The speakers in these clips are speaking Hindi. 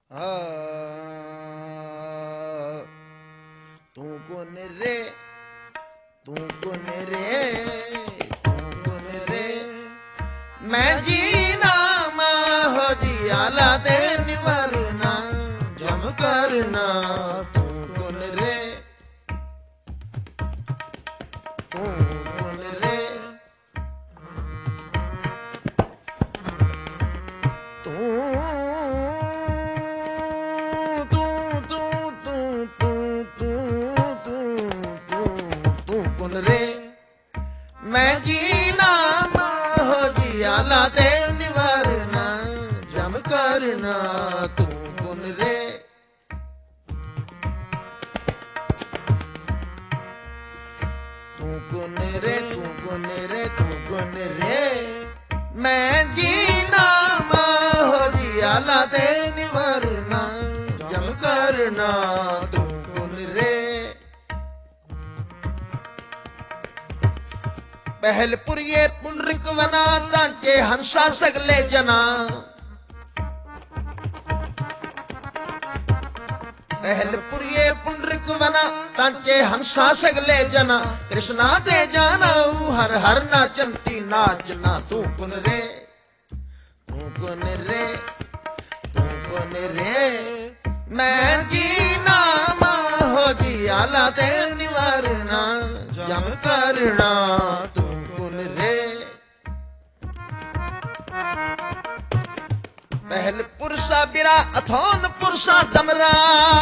आ, तू कौन रे, तू कौन रे, तू कौन रे, मैं जीना हो जियाला ते निवरना जम करना। तू कौन रे, तू कौन रे, तू रे, मैं जीना हो जियाला ते निवारना जम करना। तू कौन रे, तू कौन रे, तू कौन रे, तू कौन रे, मैं जीना हो जियाला ते निवारना जम करना। तू कौन रे, पहलपुरिये पुंडरिक वना तांचे हंसा सगले जना। पहलपुरिये पुंडरिक वना तांचे हंसा सगले जना। कृष्णा दे जाना हर हर नाचंती नाचना। तू कौन रे, तू कौन रे, तू कौन रे, मैं जीना हो जियाला ते निवारना जम करना। तू कौन रे, पहल पुरुषा बिरा अथोन पुरुषा दमरा।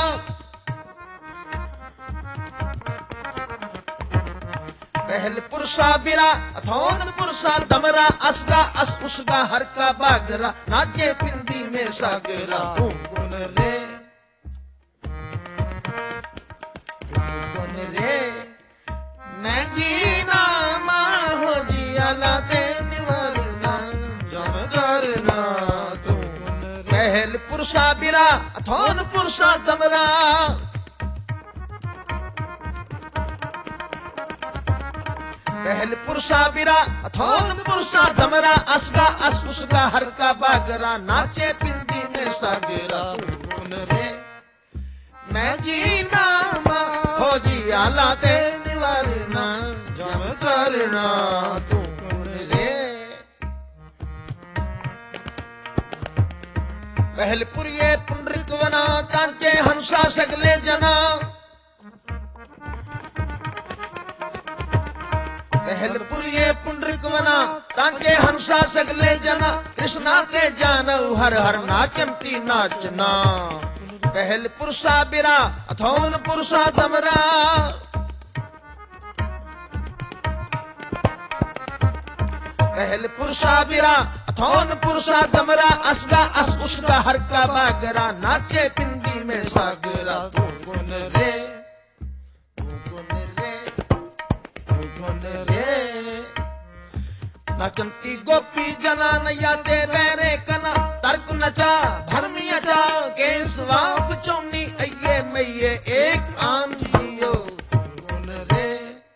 पहल पुरुषा बिरा अथोन पुरुषा दमरा। असगा अस उसगा हर का बागरा नाचे पिंदी में सागरा। तू कौन रे, तू कौन रे, मैं जीना हो जियाला ते निवारना जम करना। तू पहल पुरुषा बिरा अथोन पुरुषा दमरा। पहल पुरुषा बिरा अथोन पुरुषा दमरा। असगा अस उसगा हर का बागरा नाचे पिंदी में सागरा। तू कौन रे, मैं जीना हो जियाला ते निवारना जम करना। तू कौन रे, पहलपुरिये पुंडरिक वना तांचे हंसा सगले जना। पहलपुरिये पुंडरिक वना तांचे हंसा सगले जना। कृष्णा ते जानौ हर हर नाचंती नाचना। पहल पुरुषा बिरा अथोन पुरुषा दमरा। पहल पुरुषा बिरा अथोन पुरुषा दमरा। असगा अस उसगा हर का बागरा नाचे पिंदी में सागरा। तू कौन रे, तू कौन रे, तू कौन रे, नचंती गोपी जना नैया ते बैरे कना। तर्क नचा भरमिया जा केसवा बचौनी अये मैये एक आन जियो। तू कौन रे,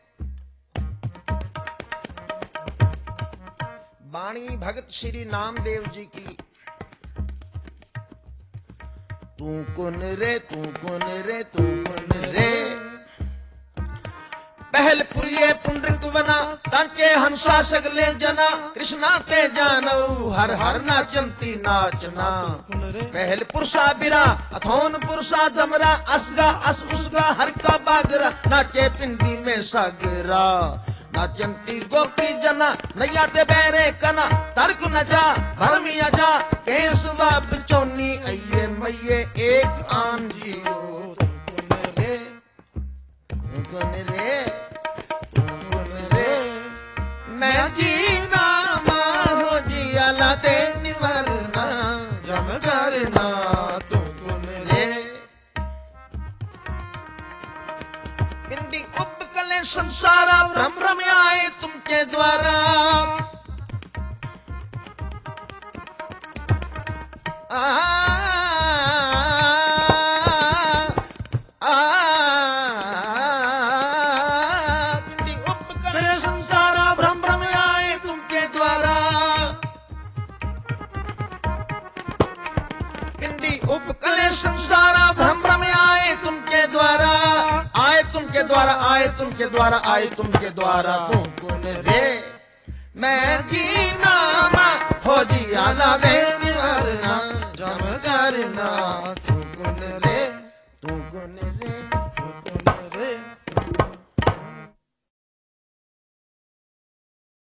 वाणी भगत श्री नामदेव जी की। तू कौन रे, तू कौन रे, तू कौन रे, पहलपुरिये पुंडरिक वना तांचे हंसा सगले जना। कृष्णा ते जानौ हर हर नाचंती नाचना। पहल पुरुषा बिरा अथोन पुरुषा दमरा। असगा अस उसगा हर का बागरा नाचे पिंडी में सागरा। नाचंती गोपी जना नैया ते बैरे कना। तर्क न जा भरमिया जा केसवा बिचौनी अये मैये एक आन जियो। तू कौन रे, तू कौन रे, तू कौन रे, मैं जीना हो जियाला ते निवारना जम करना। तू कौन रे, पिंडी उपकले संसारा भ्रम भ्रम आए तुमके द्वारा। पिंडी उपकले संसारा भ्रम भ्रम आए तुमके द्वारा। पिंडी उपकले संसारा भ्रम भ्रम आए तुमके द्वारा, आए तुमके द्वारा, आए तुमके द्वारा, आए तुमके द्वारा। तू गुन रे मैं की नाम हो जिया लागे निवारना जम करना। तू गुन रे, तू गुन रे, तू गुन रे।